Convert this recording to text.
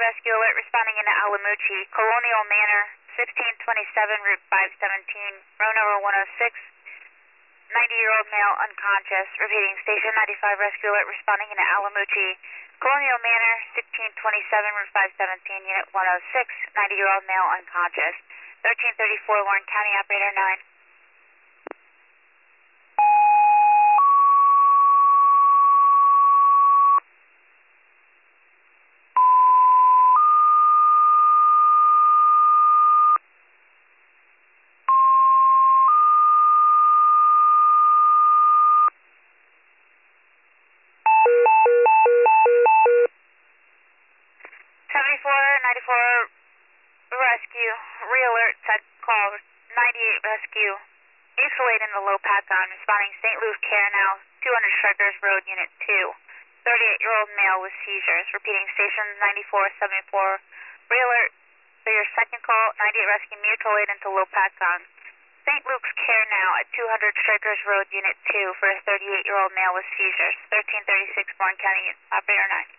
rescue alert responding into Alamucci, Colonial Manor, 1627, Route 517, row number 106. 90-year-old male unconscious. Repeating, station 95 rescue alert responding into Alamucci, Colonial Manor, 1627, Route 517, unit 106. 90-year-old male unconscious. 1334 Warren County, operator 9. 94 rescue, re-alert, set call, 98 rescue, mutual aid in the low Patgon, responding St. Luke Care now, 200 Strikers Road, Unit 2, 38-year-old male with seizures. Repeating, station 9474, re-alert for your second call, 98 rescue, mutual aid into low Patgon. St. Luke's Care now at 200 Strikers Road, Unit 2 for a 38-year-old male with seizures, 1336 Warren County, operator 9.